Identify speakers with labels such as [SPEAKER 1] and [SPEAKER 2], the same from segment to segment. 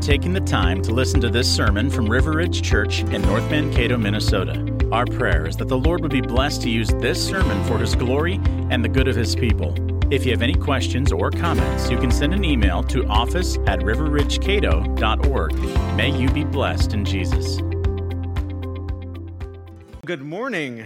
[SPEAKER 1] taking the time to listen to this sermon from River Ridge Church in North Mankato, Minnesota. Our prayer is that the Lord would be blessed to use this sermon for His glory and the good of His people. If you have any questions or comments, you can send an email to office@riverridgecato.org. May you be blessed in Jesus.
[SPEAKER 2] Good morning.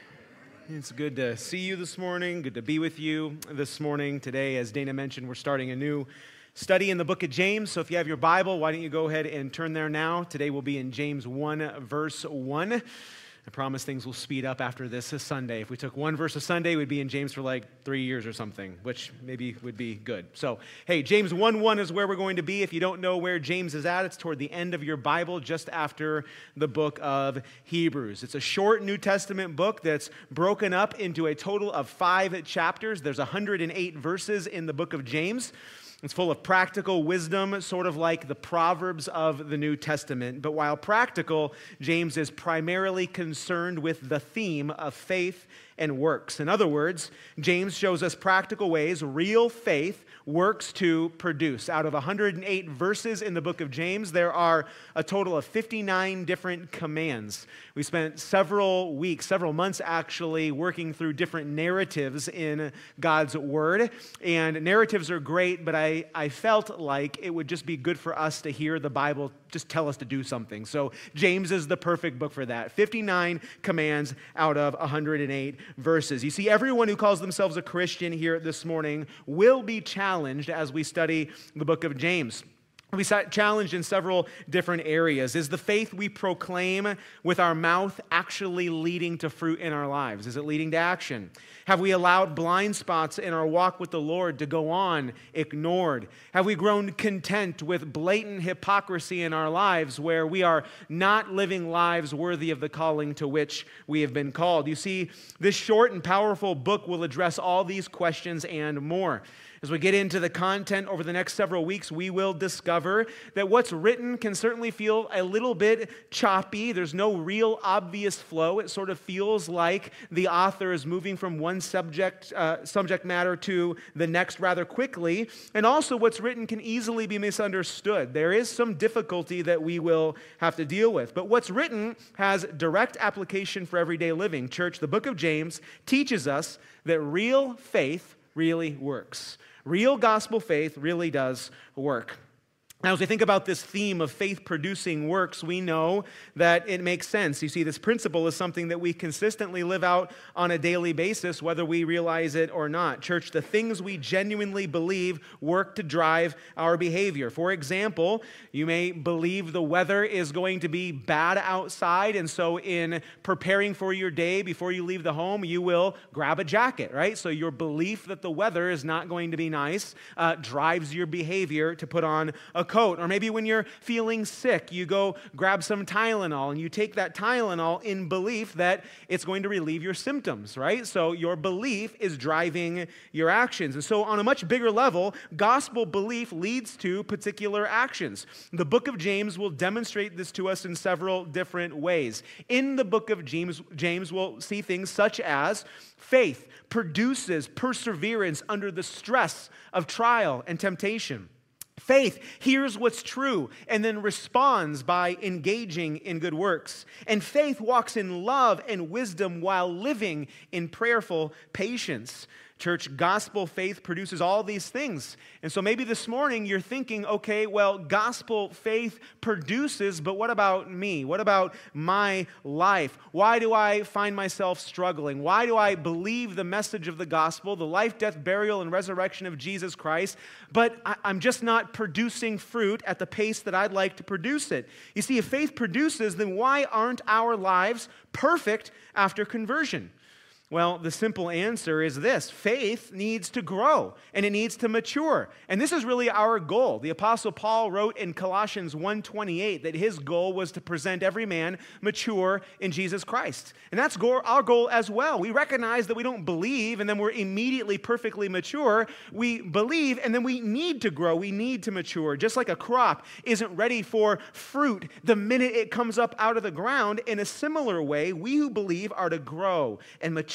[SPEAKER 2] It's good to see you this morning, good to be with you this morning. Today, as Dana mentioned, we're starting a new study in the book of James. So if you have your Bible, why don't you go ahead and turn there now. Today we'll be in James 1, verse 1. I promise things will speed up after this Sunday. If we took one verse a Sunday, we'd be in James for like 3 years or something, which maybe would be good. So, hey, James 1:1 is where we're going to be. If you don't know where James is at, it's toward the end of your Bible, just after the book of Hebrews. It's a short New Testament book that's broken up into a total of 5 chapters. There's 108 verses in the book of James. It's full of practical wisdom, sort of like the Proverbs of the New Testament. But while practical, James is primarily concerned with the theme of faith and works. In other words, James shows us practical ways real faith works to produce. Out of 108 verses in the book of James, there are a total of 59 different commands. We spent several weeks, several months actually, working through different narratives in God's Word. And narratives are great, but I felt like it would just be good for us to hear the Bible just tell us to do something. So James is the perfect book for that. 59 commands out of 108 verses. You see, everyone who calls themselves a Christian here this morning will be challenged as we study the book of James. We challenged in several different areas. Is the faith we proclaim with our mouth actually leading to fruit in our lives? Is it leading to action? Have we allowed blind spots in our walk with the Lord to go on ignored? Have we grown content with blatant hypocrisy in our lives where we are not living lives worthy of the calling to which we have been called? You see, this short and powerful book will address all these questions and more. As we get into the content over the next several weeks, we will discover that what's written can certainly feel a little bit choppy. There's no real obvious flow. It sort of feels like the author is moving from one subject matter to the next rather quickly. And also what's written can easily be misunderstood. There is some difficulty that we will have to deal with. But what's written has direct application for everyday living. Church, the book of James teaches us that real faith really works. Real gospel faith really does work. Now, as we think about this theme of faith producing works, we know that it makes sense. You see, this principle is something that we consistently live out on a daily basis, whether we realize it or not. Church, the things we genuinely believe work to drive our behavior. For example, you may believe the weather is going to be bad outside, and so in preparing for your day before you leave the home, you will grab a jacket, right? So your belief that the weather is not going to be nice drives your behavior to put on a coat. Or maybe when you're feeling sick, you go grab some Tylenol and you take that Tylenol in belief that it's going to relieve your symptoms, right? So your belief is driving your actions. And so on a much bigger level, gospel belief leads to particular actions. The book of James will demonstrate this to us in several different ways. In the book of James we'll see things such as faith produces perseverance under the stress of trial and temptation. Faith hears what's true and then responds by engaging in good works. And faith walks in love and wisdom while living in prayerful patience. Church, gospel faith produces all these things. And so maybe this morning you're thinking, okay, well, gospel faith produces, but what about me? What about my life? Why do I find myself struggling? Why do I believe the message of the gospel, the life, death, burial, and resurrection of Jesus Christ, but I'm just not producing fruit at the pace that I'd like to produce it? You see, if faith produces, then why aren't our lives perfect after conversion? Well, the simple answer is this: faith needs to grow and it needs to mature. And this is really our goal. The Apostle Paul wrote in Colossians 1:28 that his goal was to present every man mature in Jesus Christ. And that's our goal as well. We recognize that we don't believe and then we're immediately perfectly mature. We believe and then we need to grow. We need to mature. Just like a crop isn't ready for fruit the minute it comes up out of the ground, in a similar way, we who believe are to grow and mature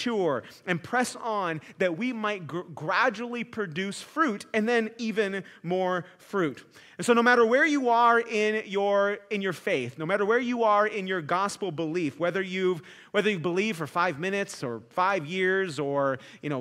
[SPEAKER 2] mature and press on that we might gradually produce fruit and then even more fruit. And so no matter where you are in your faith, no matter where you are in your gospel belief, whether you believe for 5 minutes or 5 years or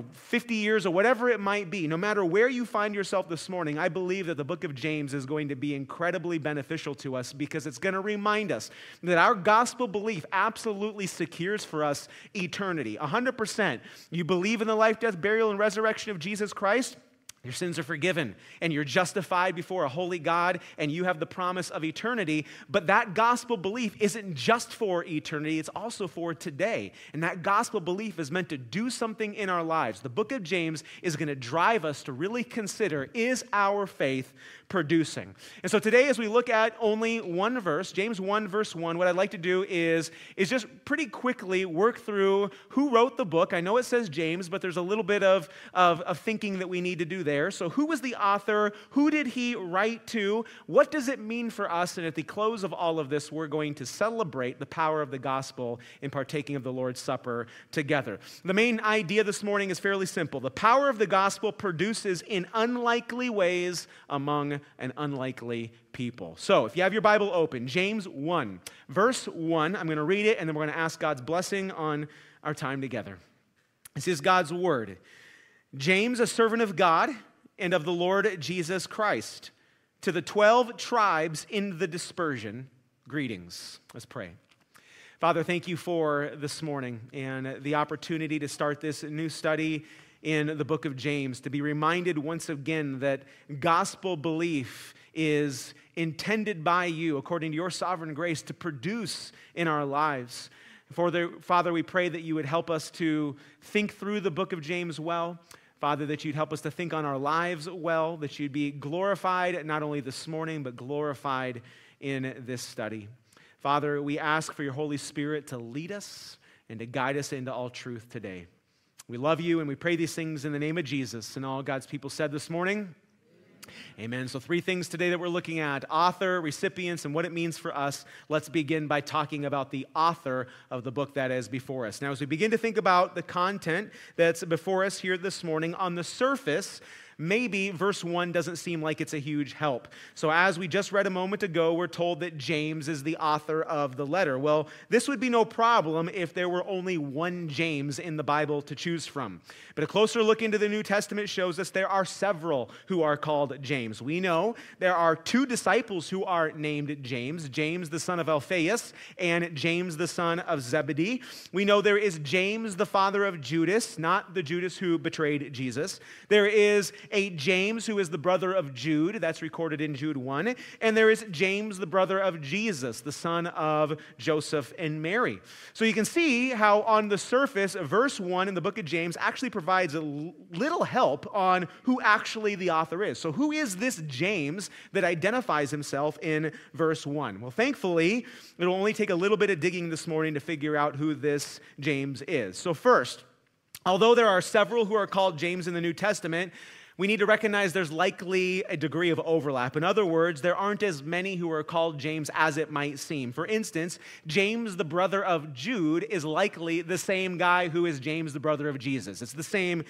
[SPEAKER 2] 50 years or whatever it might be, no matter where you find yourself this morning, I believe that the book of James is going to be incredibly beneficial to us because it's going to remind us that our gospel belief absolutely secures for us eternity. 100%. You believe in the life, death, burial, and resurrection of Jesus Christ, your sins are forgiven, and you're justified before a holy God, and you have the promise of eternity. But that gospel belief isn't just for eternity, it's also for today. And that gospel belief is meant to do something in our lives. The book of James is going to drive us to really consider, is our faith producing? And so today, as we look at only one verse, James 1, verse 1, what I'd like to do is just pretty quickly work through who wrote the book. I know it says James, but there's a little bit of thinking that we need to do there. So who was the author? Who did he write to? What does it mean for us? And at the close of all of this, we're going to celebrate the power of the gospel in partaking of the Lord's Supper together. The main idea this morning is fairly simple. The power of the gospel produces in unlikely ways among an unlikely people. So if you have your Bible open, James 1, verse 1, I'm going to read it, and then we're going to ask God's blessing on our time together. This is God's word. James, a servant of God and of the Lord Jesus Christ, to the 12 tribes in the dispersion, greetings. Let's pray. Father, thank you for this morning and the opportunity to start this new study in the book of James, to be reminded once again that gospel belief is intended by you, according to your sovereign grace, to produce in our lives. Father, we pray that you would help us to think through the book of James well. Father, that you'd help us to think on our lives well, that you'd be glorified not only this morning, but glorified in this study. Father, we ask for your Holy Spirit to lead us and to guide us into all truth today. We love you, and we pray these things in the name of Jesus. And all God's people said this morning, amen. So 3 things today that we're looking at: author, recipients, and what it means for us. Let's begin by talking about the author of the book that is before us. Now, as we begin to think about the content that's before us here this morning, on the surface, maybe verse 1 doesn't seem like it's a huge help. So as we just read a moment ago, we're told that James is the author of the letter. Well, this would be no problem if there were only one James in the Bible to choose from. But a closer look into the New Testament shows us there are several who are called James. We know there are 2 disciples who are named James, James the son of Alphaeus and James the son of Zebedee. We know there is James the father of Judas, not the Judas who betrayed Jesus. There is a James who is the brother of Jude. That's recorded in Jude 1. And there is James, the brother of Jesus, the son of Joseph and Mary. So you can see how on the surface, verse 1 in the book of James actually provides a little help on who actually the author is. So who is this James that identifies himself in verse 1? Well, thankfully, it'll only take a little bit of digging this morning to figure out who this James is. So first, although there are several who are called James in the New Testament, we need to recognize there's likely a degree of overlap. In other words, there aren't as many who are called James as it might seem. For instance, James, the brother of Jude, is likely the same guy who is James, the brother of Jesus. It's the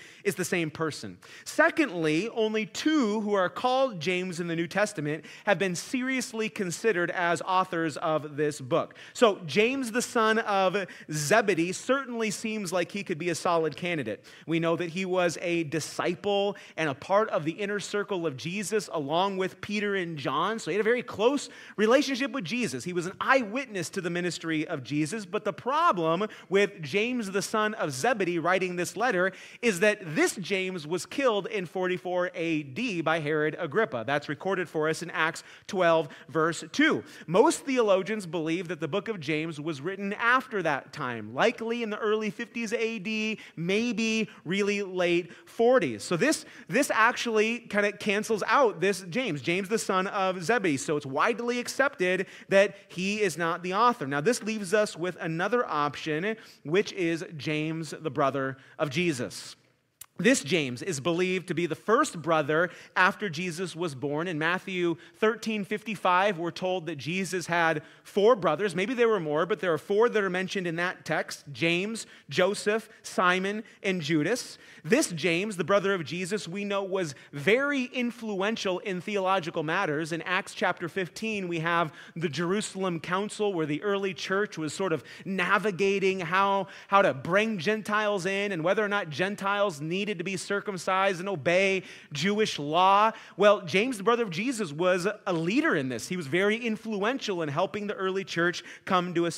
[SPEAKER 2] same person. Secondly, only 2 who are called James in the New Testament have been seriously considered as authors of this book. So James, the son of Zebedee, certainly seems like he could be a solid candidate. We know that he was a disciple and a part of the inner circle of Jesus along with Peter and John. So he had a very close relationship with Jesus. He was an eyewitness to the ministry of Jesus. But the problem with James, the son of Zebedee, writing this letter is that this James was killed in 44 AD by Herod Agrippa. That's recorded for us in Acts 12, verse 2. Most theologians believe that the book of James was written after that time, likely in the early 50s AD, maybe really late 40s. So this actually kind of cancels out this James the son of Zebedee. So it's widely accepted that he is not the author. Now this leaves us with another option, which is James, the brother of Jesus. This James is believed to be the first brother after Jesus was born. In Matthew 13:55, we're told that Jesus had 4 brothers. Maybe there were more, but there are 4 that are mentioned in that text: James, Joseph, Simon, and Judas. This James, the brother of Jesus, we know was very influential in theological matters. In Acts chapter 15, we have the Jerusalem Council, where the early church was sort of navigating how to bring Gentiles in and whether or not Gentiles needed to be circumcised and obey Jewish law. Well, James, the brother of Jesus, was a leader in this. He was very influential in helping the early church come to a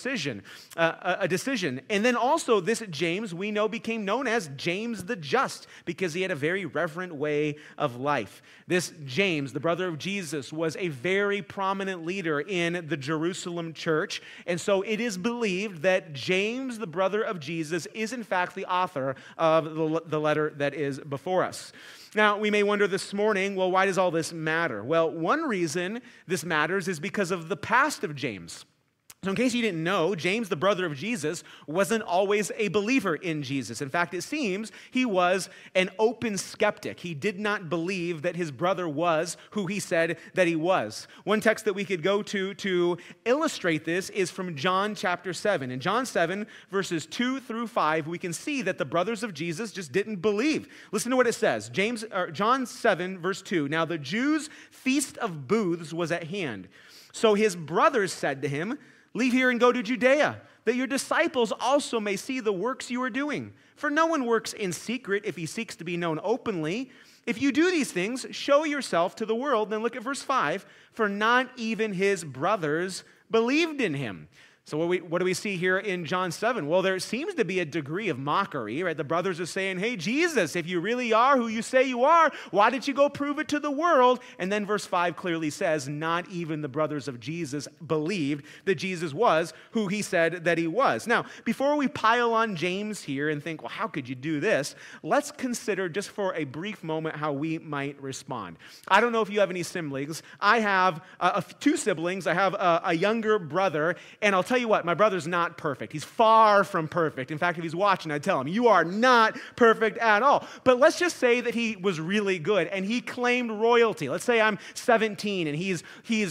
[SPEAKER 2] decision. And then also this James, we know, became known as James the Just because he had a very reverent way of life. This James, the brother of Jesus, was a very prominent leader in the Jerusalem church. And so it is believed that James, the brother of Jesus, is in fact the author of the letter that is before us. Now, we may wonder this morning, well, why does all this matter? Well, one reason this matters is because of the past of James. So in case you didn't know, James, the brother of Jesus, wasn't always a believer in Jesus. In fact, it seems he was an open skeptic. He did not believe that his brother was who he said that he was. One text that we could go to illustrate this is from John chapter 7. In John 7, verses 2 through 5, we can see that the brothers of Jesus just didn't believe. Listen to what it says. John 7, verse 2. Now the Jews' feast of booths was at hand. So his brothers said to him, "Leave here and go to Judea, that your disciples also may see the works you are doing. For no one works in secret if he seeks to be known openly. If you do these things, show yourself to the world." Then look at verse 5. "For not even his brothers believed in him." So what do we see here in John 7? Well, there seems to be a degree of mockery, right? The brothers are saying, "Hey, Jesus, if you really are who you say you are, why did you go prove it to the world?" And then verse 5 clearly says, not even the brothers of Jesus believed that Jesus was who he said that he was. Now, before we pile on James here and think, well, how could you do this? Let's consider just for a brief moment how we might respond. I don't know if you have any siblings. I have 2 siblings. I have a younger brother, and I'll tell you what, my brother's not perfect. He's far from perfect. In fact, if he's watching, I'd tell him, you are not perfect at all. But let's just say that he was really good and he claimed royalty. Let's say I'm 17 and he's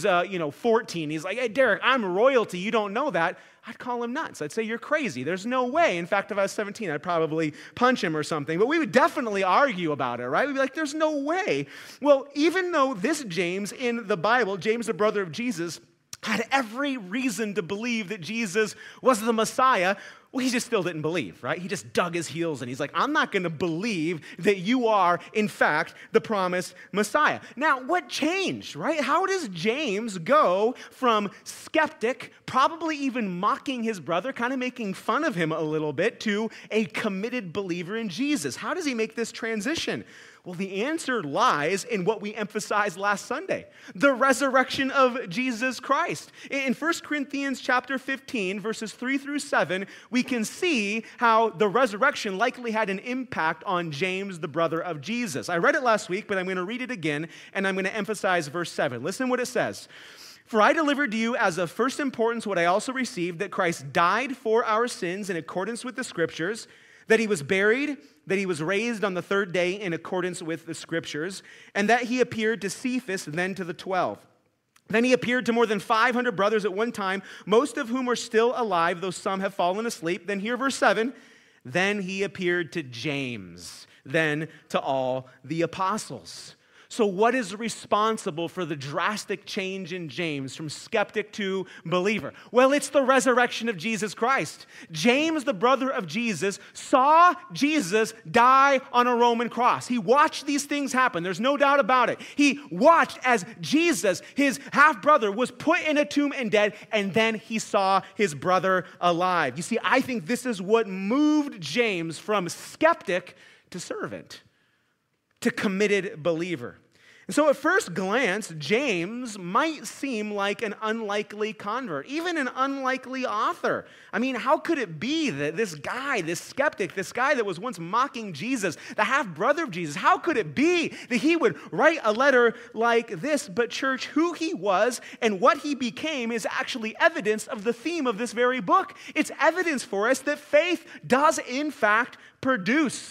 [SPEAKER 2] 14. He's like, "Hey, Derek, I'm royalty. You don't know that." I'd call him nuts. I'd say, "You're crazy. There's no way." In fact, if I was 17, I'd probably punch him or something. But we would definitely argue about it, right? We'd be like, "There's no way." Well, even though this James in the Bible, James, the brother of Jesus, had every reason to believe that Jesus was the Messiah, well, he just still didn't believe, right? He just dug his heels in. He's like, "I'm not going to believe that you are, in fact, the promised Messiah." Now, what changed, right? How does James go from skeptic, probably even mocking his brother, kind of making fun of him a little bit, to a committed believer in Jesus? How does he make this transition? Well, the answer lies in what we emphasized last Sunday, the resurrection of Jesus Christ. In 1 Corinthians chapter 15, verses 3 through 7, we can see how the resurrection likely had an impact on James, the brother of Jesus. I read it last week, but I'm going to read it again, and I'm going to emphasize verse 7. Listen what it says. "For I delivered to you as of first importance what I also received, that Christ died for our sins in accordance with the Scriptures, that he was buried, that he was raised on the 3rd day in accordance with the Scriptures, and that he appeared to Cephas, then to the 12. Then he appeared to more than 500 brothers at one time, most of whom are still alive, though some have fallen asleep." Then here, verse 7, "Then he appeared to James, then to all the apostles." So what is responsible for the drastic change in James from skeptic to believer? Well, it's the resurrection of Jesus Christ. James, the brother of Jesus, saw Jesus die on a Roman cross. He watched these things happen. There's no doubt about it. He watched as Jesus, his half-brother, was put in a tomb and dead, and then he saw his brother alive. You see, I think this is what moved James from skeptic to servant, to committed believer. And so at first glance, James might seem like an unlikely convert, even an unlikely author. I mean, how could it be that this guy, this skeptic, this guy that was once mocking Jesus, the half-brother of Jesus, how could it be that he would write a letter like this? But church, who he was and what he became is actually evidence of the theme of this very book. It's evidence for us that faith does in fact produce.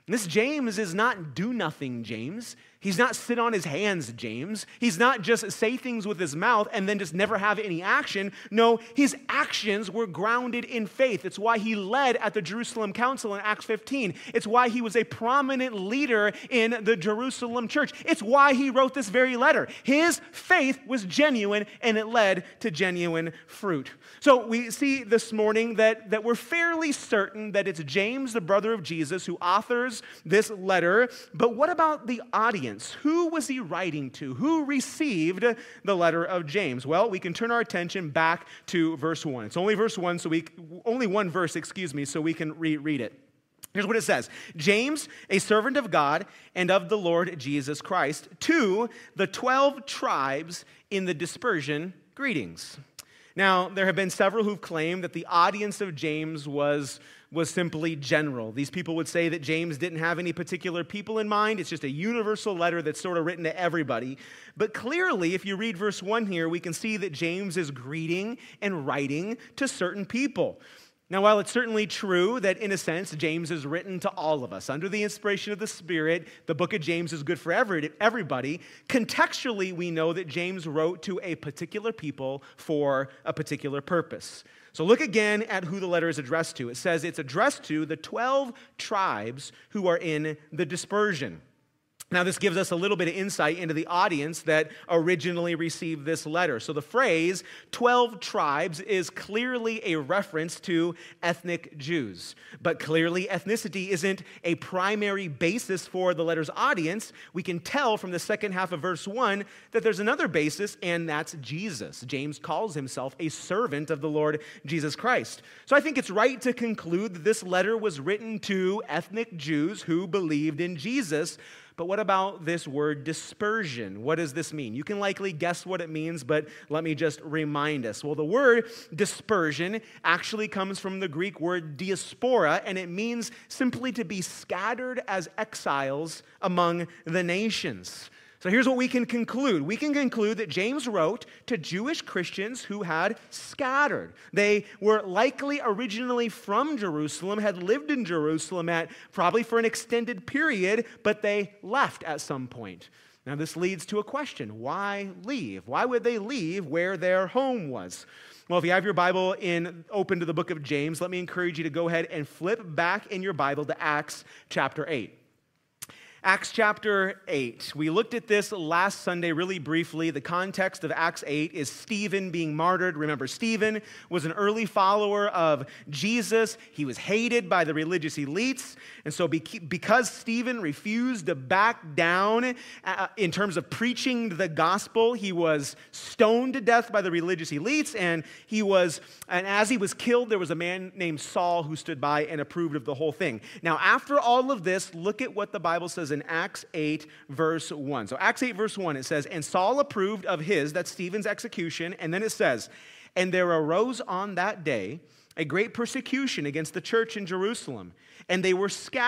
[SPEAKER 2] And this James is not do-nothing James. He's not sit on his hands James. He's not just say things with his mouth and then just never have any action. No, his actions were grounded in faith. It's why he led at the Jerusalem Council in Acts 15. It's why he was a prominent leader in the Jerusalem church. It's why he wrote this very letter. His faith was genuine and it led to genuine fruit. So we see this morning that we're fairly certain that it's James, the brother of Jesus, who authors this letter. But what about the audience? Who was he writing to? Who received the letter of James? Well, we can turn our attention back to verse 1. It's only verse 1, only one verse, so we can reread it. Here's what it says. James, a servant of God and of the Lord Jesus Christ, to the 12 tribes in the dispersion, greetings. Now, there have been several who've claimed that the audience of James was simply general. These people would say that James didn't have any particular people in mind. It's just a universal letter that's sort of written to everybody. But clearly, if you read verse 1 here, we can see that James is greeting and writing to certain people. Now, while it's certainly true that, in a sense, James is written to all of us, under the inspiration of the Spirit, the book of James is good for everybody, contextually, we know that James wrote to a particular people for a particular purpose. So look again at who the letter is addressed to. It says it's addressed to the 12 tribes who are in the dispersion. Now, this gives us a little bit of insight into the audience that originally received this letter. So the phrase 12 tribes is clearly a reference to ethnic Jews. But clearly, ethnicity isn't a primary basis for the letter's audience. We can tell from the second half of verse 1 that there's another basis, and that's Jesus. James calls himself a servant of the Lord Jesus Christ. So I think it's right to conclude that this letter was written to ethnic Jews who believed in Jesus. But what about this word dispersion? What does this mean? You can likely guess what it means, but let me just remind us. Well, the word dispersion actually comes from the Greek word diaspora, and it means simply to be scattered as exiles among the nations. So here's what we can conclude. We can conclude that James wrote to Jewish Christians who had scattered. They were likely originally from Jerusalem, had lived in Jerusalem probably for an extended period, but they left at some point. Now this leads to a question. Why leave? Why would they leave where their home was? Well, if you have your Bible open to the book of James, let me encourage you to go ahead and flip back in your Bible to Acts chapter 8. Acts chapter 8. We looked at this last Sunday really briefly. The context of Acts 8 is Stephen being martyred. Remember, Stephen was an early follower of Jesus. He was hated by the religious elites. And so because Stephen refused to back down in terms of preaching the gospel, he was stoned to death by the religious elites. And as he was killed, there was a man named Saul who stood by and approved of the whole thing. Now, after all of this, look at what the Bible says in Acts 8, verse 1. So Acts 8, verse 1, it says, and Saul approved of that's Stephen's execution. And then it says, and there arose on that day a great persecution against the church in Jerusalem. And they were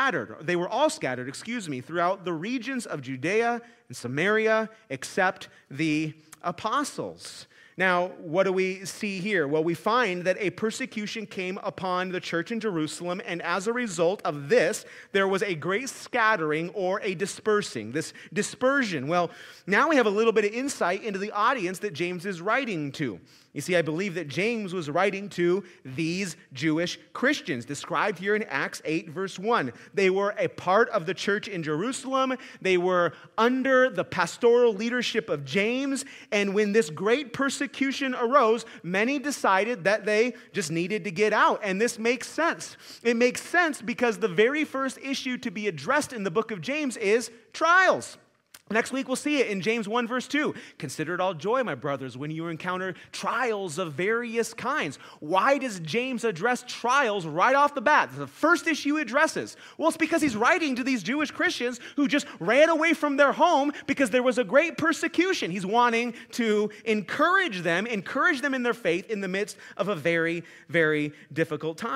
[SPEAKER 2] all scattered, throughout the regions of Judea and Samaria, except the apostles. Now, what do we see here? Well, we find that a persecution came upon the church in Jerusalem, and as a result of this, there was a great scattering or a dispersing, this dispersion. Well, now we have a little bit of insight into the audience that James is writing to. You see, I believe that James was writing to these Jewish Christians, described here in Acts 8, verse 1. They were a part of the church in Jerusalem. They were under the pastoral leadership of James. And when this great persecution arose, many decided that they just needed to get out. And this makes sense. It makes sense because the very first issue to be addressed in the book of James is trials. Next week, we'll see it in James 1, verse 2. Consider it all joy, my brothers, when you encounter trials of various kinds. Why does James address trials right off the bat? The first issue he addresses. Well, it's because he's writing to these Jewish Christians who just ran away from their home because there was a great persecution. He's wanting to encourage them in their faith in the midst of a very, very difficult time.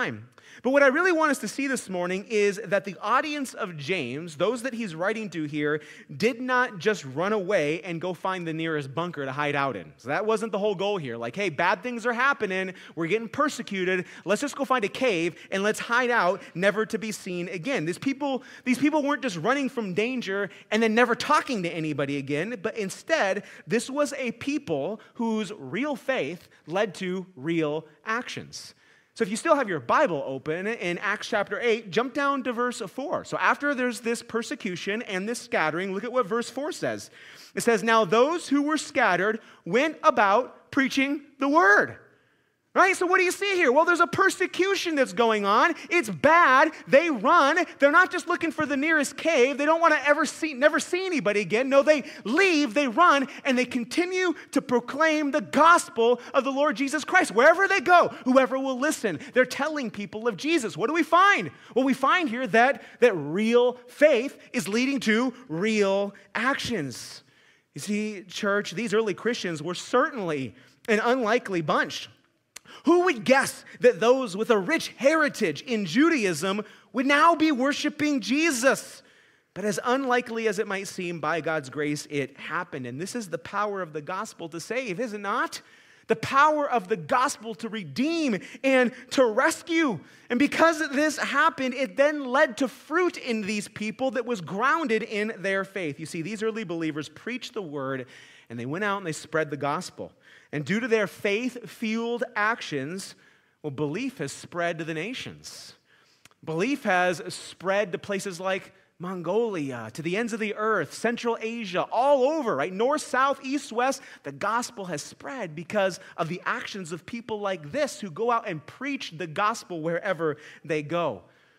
[SPEAKER 2] But what I really want us to see this morning is that the audience of James, those that he's writing to here, did not just run away and go find the nearest bunker to hide out in. So that wasn't the whole goal here. Like, hey, bad things are happening. We're getting persecuted. Let's just go find a cave and let's hide out, never to be seen again. These people weren't just running from danger and then never talking to anybody again, but instead, this was a people whose real faith led to real actions. So if you still have your Bible open in Acts chapter 8, jump down to verse 4. So after there's this persecution and this scattering, look at what verse 4 says. It says, now those who were scattered went about preaching the word. Right? So what do you see here? Well, there's a persecution that's going on. It's bad. They run. They're not just looking for the nearest cave. They don't want to never see anybody again. No, they leave, they run, and they continue to proclaim the gospel of the Lord Jesus Christ. Wherever they go, whoever will listen, they're telling people of Jesus. What do we find? Well, we find here that real faith is leading to real actions. You see, church, these early Christians were certainly an unlikely bunch. Who would guess that those with a rich heritage in Judaism would now be worshiping Jesus? But as unlikely as it might seem, by God's grace, it happened. And this is the power of the gospel to save, is it not? The power of the gospel to redeem and to rescue. And because this happened, it then led to fruit in these people that was grounded in their faith. You see, these early believers preached the word, and they went out and they spread the gospel. And due to their faith-fueled actions, well, belief has spread to the nations. Belief has spread to places like Mongolia, to the ends of the earth, Central Asia, all over, right? North, south, east, west. The gospel has spread because of the actions of people like this who go out and preach the gospel wherever they go.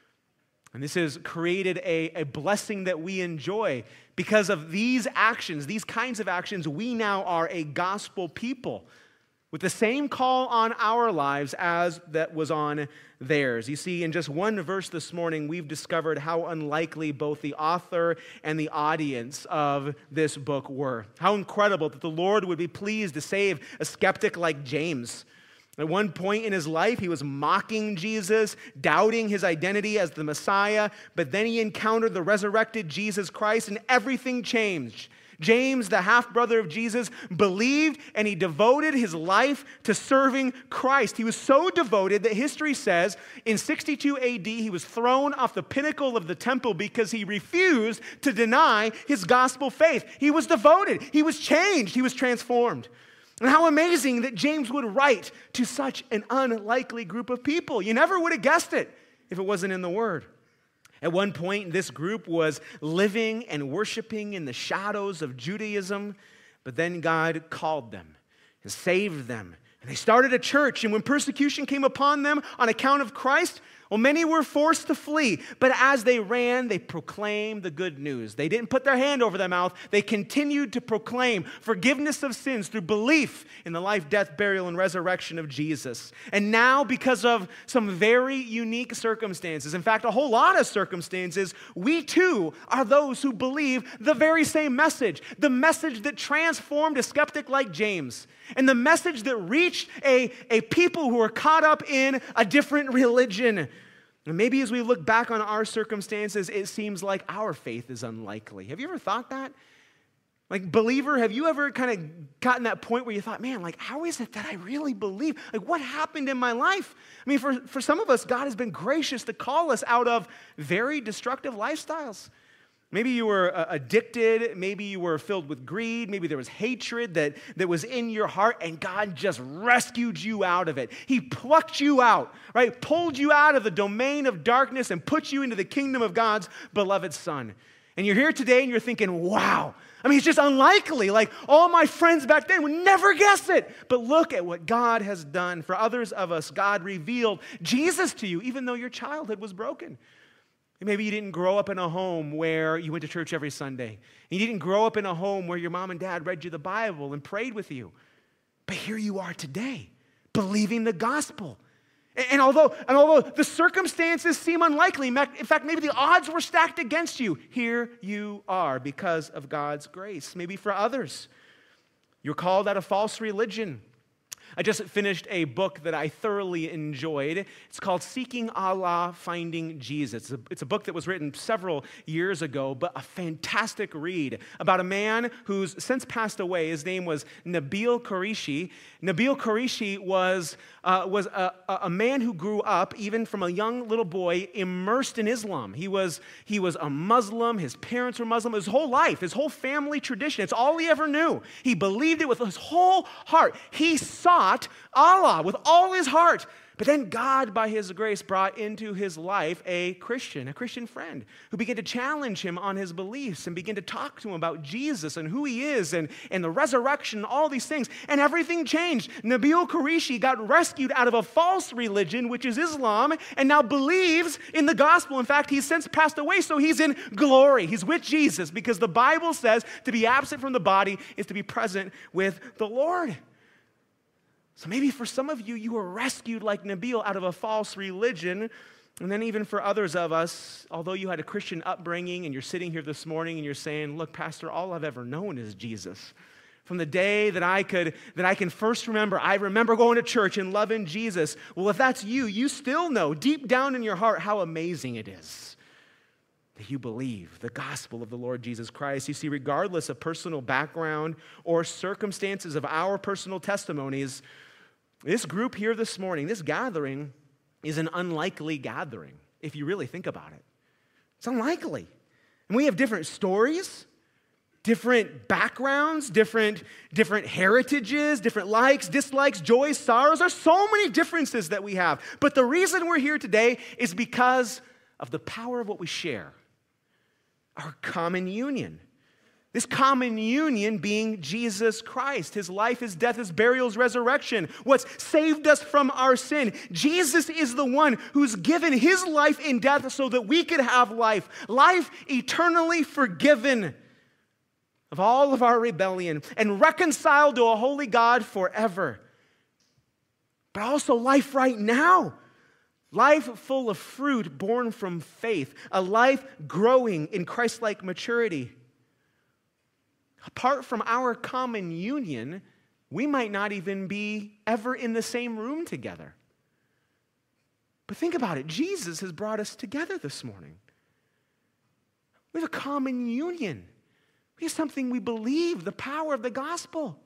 [SPEAKER 2] And this has created a blessing that we enjoy. Because of these actions, these kinds of actions, we now are a gospel people with the same call on our lives as that was on theirs. You see, in just one verse this morning, we've discovered how unlikely both the author and the audience of this book were. How incredible that the Lord would be pleased to save a skeptic like James. At one point in his life, he was mocking Jesus, doubting his identity as the Messiah, but then he encountered the resurrected Jesus Christ and everything changed. James, the half-brother of Jesus, believed and he devoted his life to serving Christ. He was so devoted that history says in 62 AD, he was thrown off the pinnacle of the temple because he refused to deny his gospel faith. He was devoted. He was changed. He was transformed. And how amazing that James would write to such an unlikely group of people. You never would have guessed it if it wasn't in the Word. At one point, this group was living and worshiping in the shadows of Judaism, but then God called them and saved them. And they started a church, and when persecution came upon them on account of Christ, well, many were forced to flee, but as they ran, they proclaimed the good news. They didn't put their hand over their mouth. They continued to proclaim forgiveness of sins through belief in the life, death, burial, and resurrection of Jesus. And now, because of some very unique circumstances, in fact, a whole lot of circumstances, we too are those who believe the very same message, the message that transformed a skeptic like James, and the message that reached a people who are caught up in a different religion. And maybe as we look back on our circumstances, it seems like our faith is unlikely. Have you ever thought that? Like, believer, have you ever kind of gotten that point where you thought, man, like, how is it that I really believe? Like, what happened in my life? I mean, for some of us, God has been gracious to call us out of very destructive lifestyles. Maybe you were addicted, maybe you were filled with greed, maybe there was hatred that was in your heart, and God just rescued you out of it. He plucked you out, right? Pulled you out of the domain of darkness and put you into the kingdom of God's beloved Son. And you're here today and you're thinking, wow, I mean, it's just unlikely. Like, all my friends back then would never guess it. But look at what God has done. For others of us, God revealed Jesus to you, even though your childhood was broken. Maybe you didn't grow up in a home where you went to church every Sunday. And you didn't grow up in a home where your mom and dad read you the Bible and prayed with you. But here you are today, believing the gospel. And although the circumstances seem unlikely, in fact, maybe the odds were stacked against you, here you are because of God's grace. Maybe for others, you're called out of false religion. I just finished a book that I thoroughly enjoyed. It's called Seeking Allah, Finding Jesus. It's a book that was written several years ago, but a fantastic read about a man who's since passed away. His name was Nabil Qureshi. Nabil Qureshi was a man who grew up, even from a young little boy, immersed in Islam. He was a Muslim. His parents were Muslim. His whole life, his whole family tradition, it's all he ever knew. He believed it with his whole heart. He sought Allah with all his heart. But then God, by his grace, brought into his life a Christian friend who began to challenge him on his beliefs and began to talk to him about Jesus and who he is and the resurrection and all these things. And everything changed. Nabil Qureshi got rescued out of a false religion, which is Islam, and now believes in the gospel. In fact, he's since passed away, so he's in glory. He's with Jesus because the Bible says to be absent from the body is to be present with the Lord. So maybe for some of you, you were rescued like Nabil out of a false religion. And then even for others of us, although you had a Christian upbringing and you're sitting here this morning and you're saying, look, Pastor, all I've ever known is Jesus. From the day that I can first remember, I remember going to church and loving Jesus. Well, if that's you, you still know deep down in your heart how amazing it is that you believe the gospel of the Lord Jesus Christ. You see, regardless of personal background or circumstances of our personal testimonies, this group here this morning, this gathering, is an unlikely gathering, if you really think about it. It's unlikely. And we have different stories, different backgrounds, different heritages, different likes, dislikes, joys, sorrows. There's so many differences that we have. But the reason we're here today is because of the power of what we share, our common union. This common union being Jesus Christ, his life, his death, his burial, his resurrection, what's saved us from our sin. Jesus is the one who's given his life in death so that we could have life eternally forgiven of all of our rebellion and reconciled to a holy God forever. But also life right now. Life full of fruit born from faith, a life growing in Christ-like maturity. Apart from our common union, we might not even be ever in the same room together. But think about it. Jesus has brought us together this morning. We have a common union. We have something we believe, the power of the gospel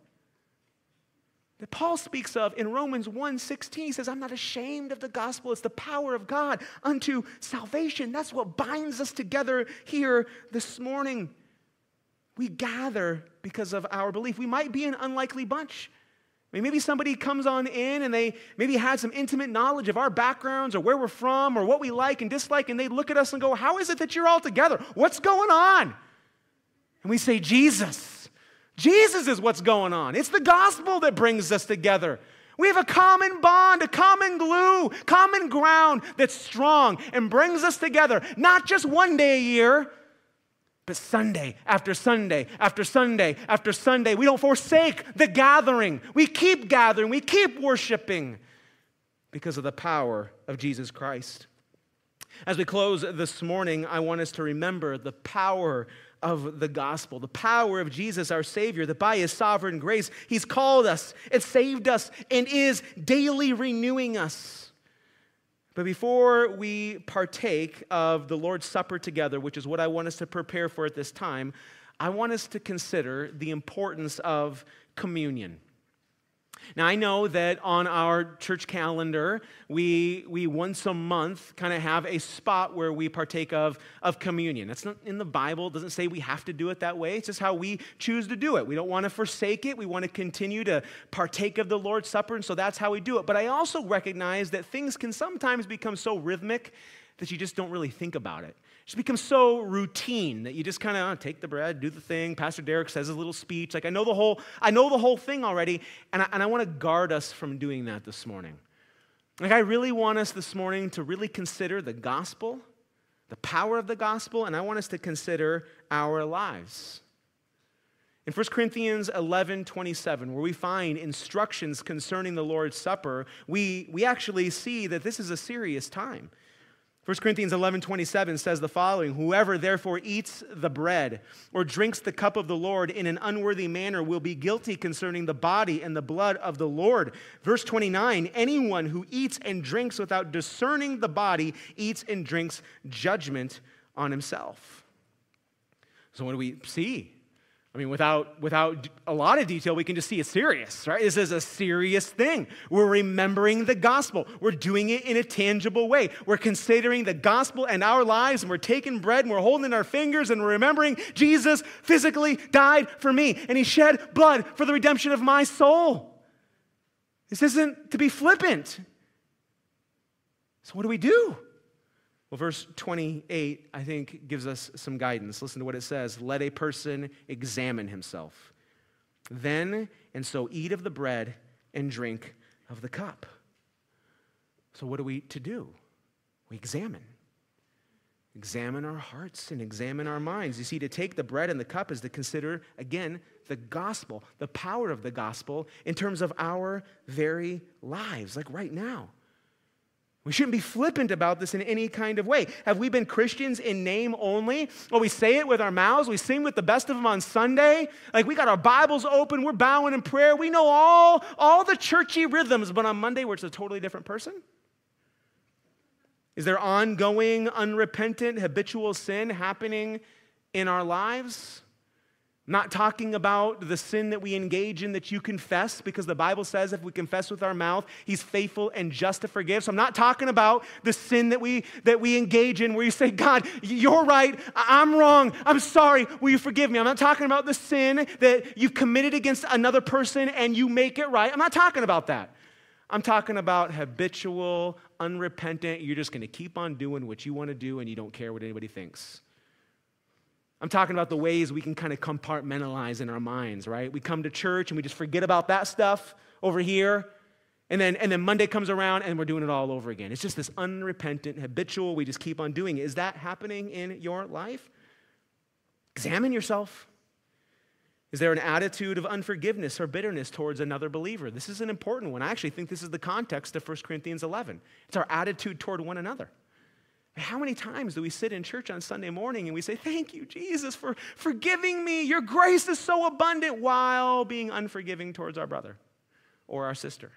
[SPEAKER 2] that Paul speaks of in Romans 1:16. He says, I'm not ashamed of the gospel. It's the power of God unto salvation. That's what binds us together here this morning. We gather because of our belief. We might be an unlikely bunch. I mean, maybe somebody comes on in and they maybe had some intimate knowledge of our backgrounds or where we're from or what we like and dislike, and they look at us and go, how is it that you're all together? What's going on? And we say, Jesus. Jesus is what's going on. It's the gospel that brings us together. We have a common bond, a common glue, common ground that's strong and brings us together, not just one day a year, but Sunday after Sunday after Sunday after Sunday. We don't forsake the gathering. We keep gathering. We keep worshiping because of the power of Jesus Christ. As we close this morning, I want us to remember the power of the gospel, the power of Jesus, our Savior, that by his sovereign grace, he's called us and saved us and is daily renewing us. But before we partake of the Lord's Supper together, which is what I want us to prepare for at this time, I want us to consider the importance of communion. Now, I know that on our church calendar, we once a month kind of have a spot where we partake of communion. That's not in the Bible. It doesn't say we have to do it that way. It's just how we choose to do it. We don't want to forsake it. We want to continue to partake of the Lord's Supper, and so that's how we do it. But I also recognize that things can sometimes become so rhythmic that you just don't really think about it. It just becomes so routine that you just kind of take the bread, do the thing. Pastor Derek says his little speech. Like I know the whole thing already, and I want to guard us from doing that this morning. Like I really want us this morning to really consider the gospel, the power of the gospel, and I want us to consider our lives. In 1 Corinthians 11:27, where we find instructions concerning the Lord's Supper, we actually see that this is a serious time. 1 Corinthians 11:27 says the following, "Whoever therefore eats the bread or drinks the cup of the Lord in an unworthy manner will be guilty concerning the body and the blood of the Lord." Verse 29, "Anyone who eats and drinks without discerning the body eats and drinks judgment on himself." So what do we see? I mean, without a lot of detail, we can just see it's serious, right? This is a serious thing. We're remembering the gospel. We're doing it in a tangible way. We're considering the gospel and our lives, and we're taking bread, and we're holding our fingers, and we're remembering Jesus physically died for me, and he shed blood for the redemption of my soul. This isn't to be flippant. So what do we do? Well, verse 28, I think, gives us some guidance. Listen to what it says. "Let a person examine himself. Then, and so eat of the bread and drink of the cup." So what are we to do? We examine. Examine our hearts and examine our minds. You see, to take the bread and the cup is to consider, again, the gospel, the power of the gospel in terms of our very lives, like right now. We shouldn't be flippant about this in any kind of way. Have we been Christians in name only? Well, we say it with our mouths. We sing with the best of them on Sunday. Like, we got our Bibles open. We're bowing in prayer. We know all the churchy rhythms, but on Monday, we're just a totally different person? Is there ongoing, unrepentant, habitual sin happening in our lives? Not talking about the sin that we engage in that you confess, because the Bible says if we confess with our mouth, he's faithful and just to forgive. So I'm not talking about the sin that we engage in where you say, "God, you're right, I'm wrong, I'm sorry, will you forgive me?" I'm not talking about the sin that you've committed against another person and you make it right. I'm not talking about that. I'm talking about habitual, unrepentant, you're just going to keep on doing what you want to do and you don't care what anybody thinks. I'm talking about the ways we can kind of compartmentalize in our minds, right? We come to church and we just forget about that stuff over here, and then Monday comes around and we're doing it all over again. It's just this unrepentant, habitual, we just keep on doing it. Is that happening in your life? Examine yourself. Is there an attitude of unforgiveness or bitterness towards another believer? This is an important one. I actually think this is the context of 1 Corinthians 11. It's our attitude toward one another. How many times do we sit in church on Sunday morning and we say, "Thank you, Jesus, for forgiving me. Your grace is so abundant," while being unforgiving towards our brother or our sister?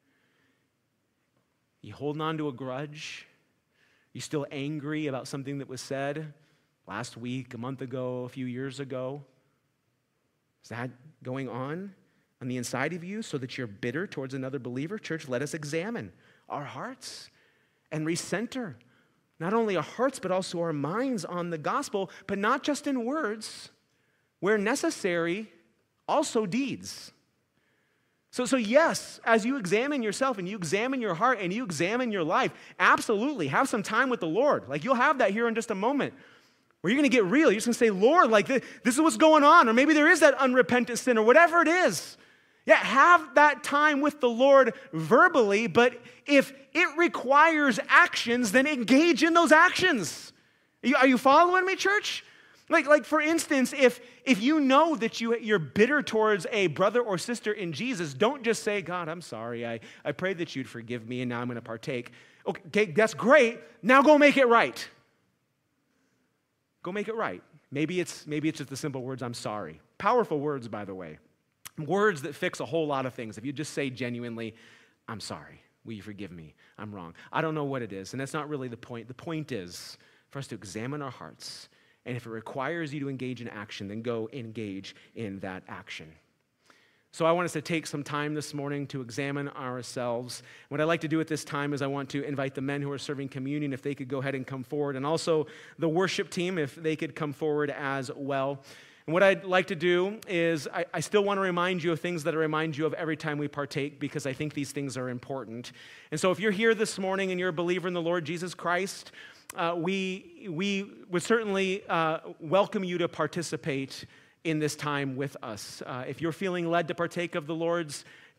[SPEAKER 2] You holding on to a grudge? You still angry about something that was said last week, a month ago, a few years ago? Is that going on the inside of you so that you're bitter towards another believer? Church, let us examine our hearts and recenter not only our hearts, but also our minds on the gospel, but not just in words, where necessary, also deeds. So yes, as you examine yourself and you examine your heart and you examine your life, absolutely, have some time with the Lord. Like, you'll have that here in just a moment, where you're going to get real. You're just going to say, "Lord, like this is what's going on," or maybe there is that unrepentant sin or whatever it is. Yeah, have that time with the Lord verbally, but if it requires actions, then engage in those actions. Are you following me, church? Like for instance, if you know that you're bitter towards a brother or sister in Jesus, don't just say, "God, I'm sorry. I pray that you'd forgive me, and now I'm going to partake." Okay, that's great. Now go make it right. Go make it right. Maybe it's just the simple words, "I'm sorry." Powerful words, by the way. Words that fix a whole lot of things. If you just say genuinely, "I'm sorry, will you forgive me? I'm wrong." I don't know what it is, and that's not really the point. The point is for us to examine our hearts, and if it requires you to engage in action, then go engage in that action. So I want us to take some time this morning to examine ourselves. What I'd like to do at this time is I want to invite the men who are serving communion, if they could go ahead and come forward, and also the worship team, if they could come forward as well. And what I'd like to do is I still want to remind you of things that I remind you of every time we partake, because I think these things are important. And so if you're here this morning and you're a believer in the Lord Jesus Christ, we would certainly welcome you to participate in this time with us. If you're feeling led to partake of the Lord's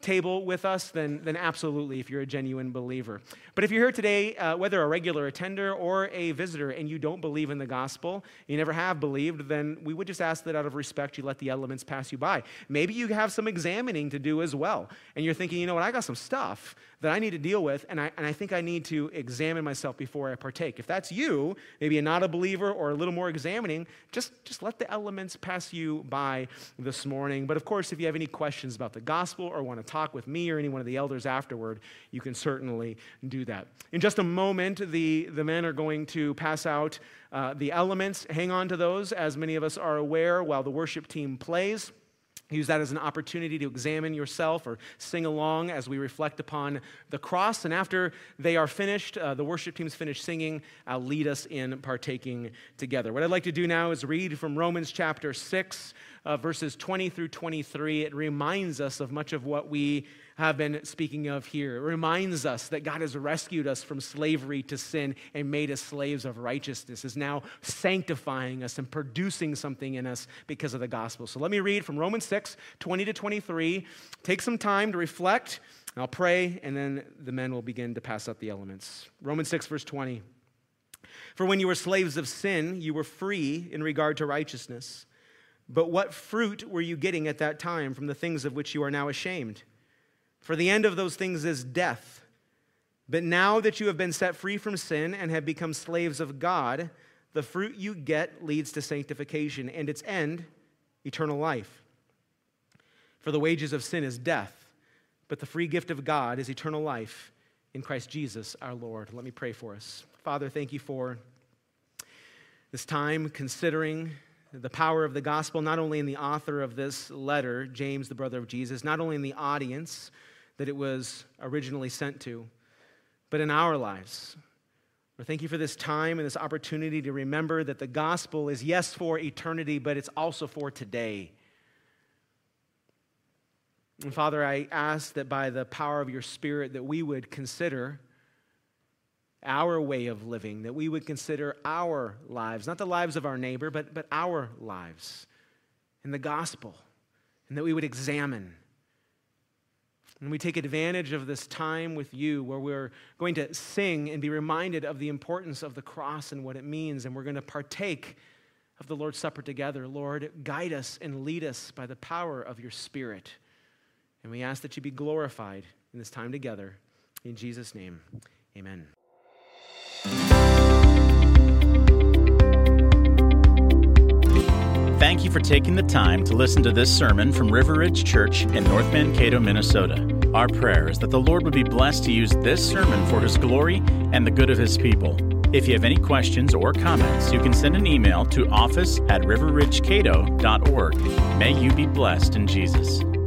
[SPEAKER 2] table with us, then absolutely, if you're a genuine believer. But if you're here today, whether a regular attender or a visitor, and you don't believe in the gospel, you never have believed, then we would just ask that out of respect, you let the elements pass you by. Maybe you have some examining to do as well, and you're thinking, you know what, I got some stuff that I need to deal with, and I think I need to examine myself before I partake. If that's you, maybe you're not a believer or a little more examining, just let the elements pass you by this morning. But of course, if you have any questions about the gospel or want to talk with me or any one of the elders afterward, you can certainly do that. In just a moment, the men are going to pass out the elements. Hang on to those, as many of us are aware, while the worship team plays. Use that as an opportunity to examine yourself or sing along as we reflect upon the cross. And after they are finished, the worship team's finished singing, I'll lead us in partaking together. What I'd like to do now is read from Romans chapter 6, verses 20 through 23. It reminds us of much of what we have been speaking of here. It reminds us that God has rescued us from slavery to sin and made us slaves of righteousness, is now sanctifying us and producing something in us because of the gospel. So let me read from Romans 6, 20 to 23. Take some time to reflect, and I'll pray, and then the men will begin to pass out the elements. Romans 6, verse 20. For when you were slaves of sin, you were free in regard to righteousness. But what fruit were you getting at that time from the things of which you are now ashamed? For the end of those things is death. But now that you have been set free from sin and have become slaves of God, the fruit you get leads to sanctification, and its end, eternal life. For the wages of sin is death, but the free gift of God is eternal life in Christ Jesus our Lord. Let me pray for us. Father, thank you for this time considering the power of the gospel, not only in the author of this letter, James, the brother of Jesus, not only in the audience that it was originally sent to, but in our lives. Lord, thank you for this time and this opportunity to remember that the gospel is, yes, for eternity, but it's also for today. And Father, I ask that by the power of your Spirit that we would consider our way of living, that we would consider our lives, not the lives of our neighbor, but our lives in the gospel, and that we would examine. And we take advantage of this time with you where we're going to sing and be reminded of the importance of the cross and what it means, and we're going to partake of the Lord's Supper together. Lord, guide us and lead us by the power of your Spirit. And we ask that you be glorified in this time together. In Jesus' name, amen.
[SPEAKER 1] Thank you for taking the time to listen to this sermon from River Ridge Church in North Mankato, Minnesota. Our prayer is that the Lord would be blessed to use this sermon for his glory and the good of his people. If you have any questions or comments, you can send an email to office@riverridgecato.org. May you be blessed in Jesus.